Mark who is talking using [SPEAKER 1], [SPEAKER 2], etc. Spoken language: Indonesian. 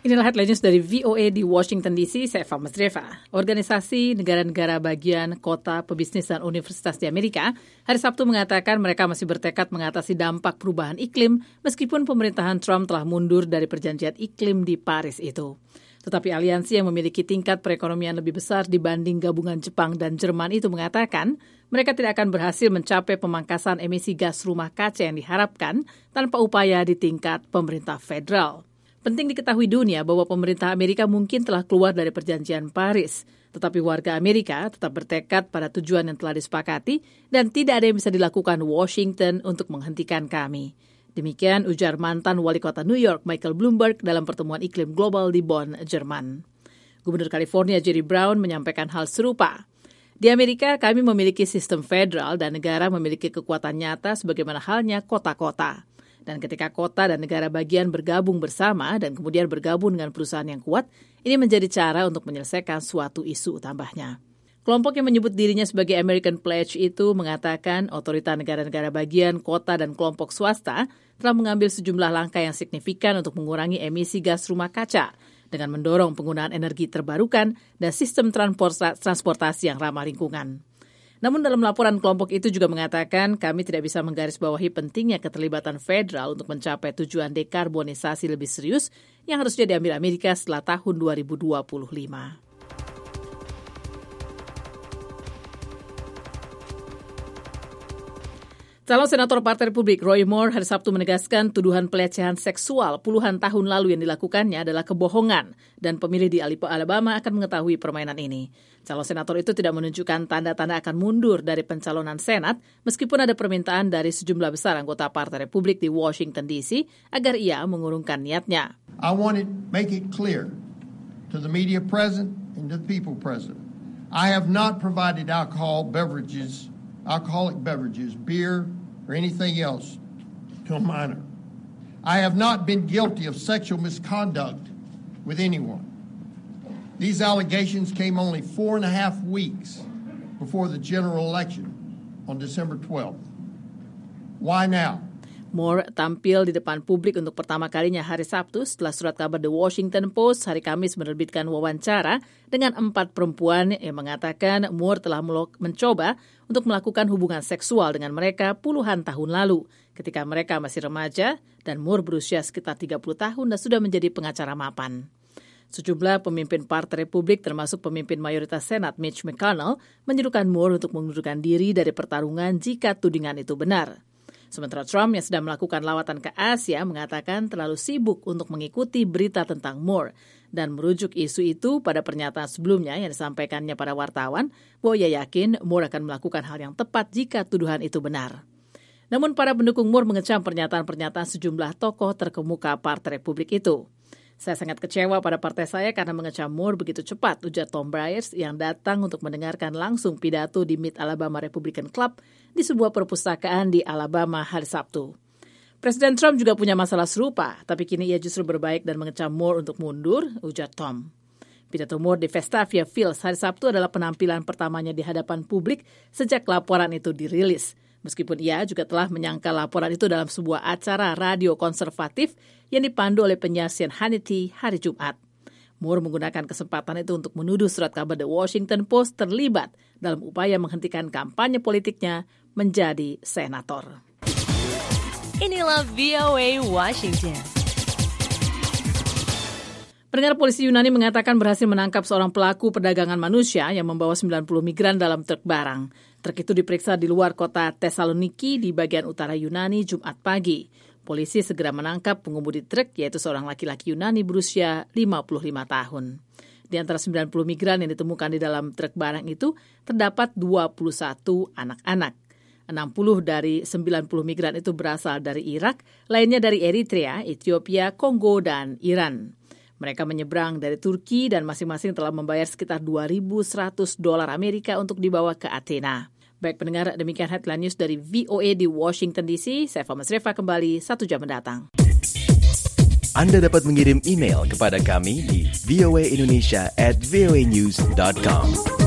[SPEAKER 1] Inilah headline news dari VOA di Washington DC, saya Eva Masreva. Organisasi negara-negara bagian kota, pebisnis, dan universitas di Amerika hari Sabtu mengatakan mereka masih bertekad mengatasi dampak perubahan iklim meskipun pemerintahan Trump telah mundur dari perjanjian iklim di Paris itu. Tetapi aliansi yang memiliki tingkat perekonomian lebih besar dibanding gabungan Jepang dan Jerman itu mengatakan mereka tidak akan berhasil mencapai pemangkasan emisi gas rumah kaca yang diharapkan tanpa upaya di tingkat pemerintah federal. Penting diketahui dunia bahwa pemerintah Amerika mungkin telah keluar dari perjanjian Paris, tetapi warga Amerika tetap bertekad pada tujuan yang telah disepakati dan tidak ada yang bisa dilakukan Washington untuk menghentikan kami. Demikian ujar mantan wali kota New York Michael Bloomberg dalam pertemuan iklim global di Bonn, Jerman. Gubernur California Jerry Brown menyampaikan hal serupa. Di Amerika kami memiliki sistem federal dan negara memiliki kekuatan nyata sebagaimana halnya kota-kota. Dan ketika kota dan negara bagian bergabung bersama dan kemudian bergabung dengan perusahaan yang kuat, ini menjadi cara untuk menyelesaikan suatu isu tambahnya. Kelompok yang menyebut dirinya sebagai American Pledge itu mengatakan otorita negara-negara bagian, kota, dan kelompok swasta telah mengambil sejumlah langkah yang signifikan untuk mengurangi emisi gas rumah kaca dengan mendorong penggunaan energi terbarukan dan sistem transportasi yang ramah lingkungan. Namun dalam laporan kelompok itu juga mengatakan kami tidak bisa menggarisbawahi pentingnya keterlibatan federal untuk mencapai tujuan dekarbonisasi lebih serius yang harusnya diambil Amerika setelah tahun 2025. Calon Senator Partai Republik Roy Moore hari Sabtu menegaskan tuduhan pelecehan seksual puluhan tahun lalu yang dilakukannya adalah kebohongan dan pemilih di Alabama akan mengetahui permainan ini. Calon senator itu tidak menunjukkan tanda-tanda akan mundur dari pencalonan Senat meskipun ada permintaan dari sejumlah besar anggota Partai Republik di Washington DC agar ia mengurungkan niatnya.
[SPEAKER 2] I want to make it clear to the media present and to the people present. I have not provided alcoholic beverages, beer, or anything else to a minor. I have not been guilty of sexual misconduct with anyone. These allegations came only 4.5 weeks before the general election on December 12th. Why now?
[SPEAKER 1] Moore tampil di depan publik untuk pertama kalinya hari Sabtu setelah surat kabar The Washington Post hari Kamis menerbitkan wawancara dengan 4 perempuan yang mengatakan Moore telah mencoba untuk melakukan hubungan seksual dengan mereka puluhan tahun lalu ketika mereka masih remaja dan Moore berusia sekitar 30 tahun dan sudah menjadi pengacara mapan. Sejumlah pemimpin Partai Republik termasuk pemimpin mayoritas Senat Mitch McConnell menyerukan Moore untuk mengundurkan diri dari pertarungan jika tudingan itu benar. Sementara Trump yang sedang melakukan lawatan ke Asia mengatakan terlalu sibuk untuk mengikuti berita tentang Moore dan merujuk isu itu pada pernyataan sebelumnya yang disampaikannya pada wartawan bahwa ia yakin Moore akan melakukan hal yang tepat jika tuduhan itu benar. Namun para pendukung Moore mengecam pernyataan-pernyataan sejumlah tokoh terkemuka Partai Republik itu. Saya sangat kecewa pada partai saya karena mengecam Moore begitu cepat, ujar Tom Byers yang datang untuk mendengarkan langsung pidato di Mid Alabama Republican Club di sebuah perpustakaan di Alabama hari Sabtu. Presiden Trump juga punya masalah serupa, tapi kini ia justru berbaik dan mengecam Moore untuk mundur, ujar Tom. Pidato Moore di Vestavia Fields hari Sabtu adalah penampilan pertamanya di hadapan publik sejak laporan itu dirilis. Meskipun ia juga telah menyangkal laporan itu dalam sebuah acara radio konservatif yang dipandu oleh penyiar Hannity hari Jumat. Moore menggunakan kesempatan itu untuk menuduh surat kabar The Washington Post terlibat dalam upaya menghentikan kampanye politiknya menjadi senator.
[SPEAKER 3] Inilah VOA Washington.
[SPEAKER 1] Pendengar, polisi Yunani mengatakan berhasil menangkap seorang pelaku perdagangan manusia yang membawa 90 migran dalam truk barang. Truk itu diperiksa di luar kota Thessaloniki di bagian utara Yunani Jumat pagi. Polisi segera menangkap pengemudi truk yaitu seorang laki-laki Yunani berusia 55 tahun. Di antara 90 migran yang ditemukan di dalam truk barang itu terdapat 21 anak-anak. 60 dari 90 migran itu berasal dari Irak, lainnya dari Eritrea, Ethiopia, Kongo, dan Iran. Mereka menyeberang dari Turki dan masing-masing telah membayar sekitar $2.100 Amerika untuk dibawa ke Athena. Baik pendengar, demikian headline news dari VOA di Washington DC. Saya Eva Masreva kembali 1 jam mendatang.
[SPEAKER 4] Anda dapat mengirim email kepada kami di voaindonesia@voanews.com.